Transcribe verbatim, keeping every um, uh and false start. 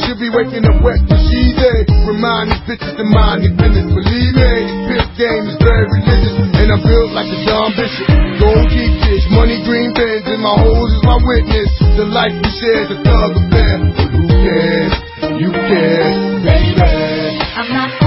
She'll be waking up wet when she's a. Remind these bitches to mind your business. Believe me, this game is very religious, and I'm built like a John Bishop. Gold deep dish, money green bins, and my hoes is my witness. The life we share is a thug affair. But who cares? You care, baby. I'm not